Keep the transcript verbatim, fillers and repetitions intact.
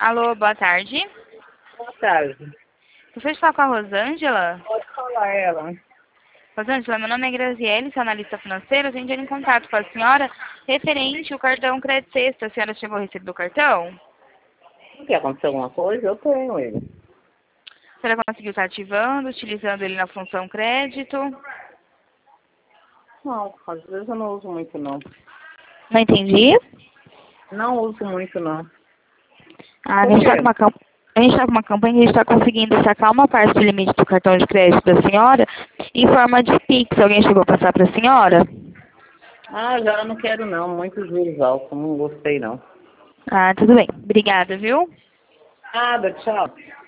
Alô, boa tarde. Boa tarde. Você está com a Rosângela? Pode falar ela. Rosângela, meu nome é Graziele, sou analista financeira. A gente entra em contato com a senhora referente ao cartão Crédito Sexta. A senhora chegou a receber o cartão? Não quer acontecer alguma coisa? Eu tenho ele. A senhora conseguiu estar ativando, utilizando ele na função crédito? Não, às vezes eu não uso muito não. Não entendi. Não uso muito não. Ah, a Por gente está quê? com uma campanha. A gente está com uma campanha que a gente está conseguindo sacar uma parte do limite do cartão de crédito da senhora em forma de Pix. Alguém chegou a passar para a senhora? Ah, já não quero não. Muitos juros altos. Não gostei não. Ah, tudo bem. Obrigada, viu? Nada, tchau.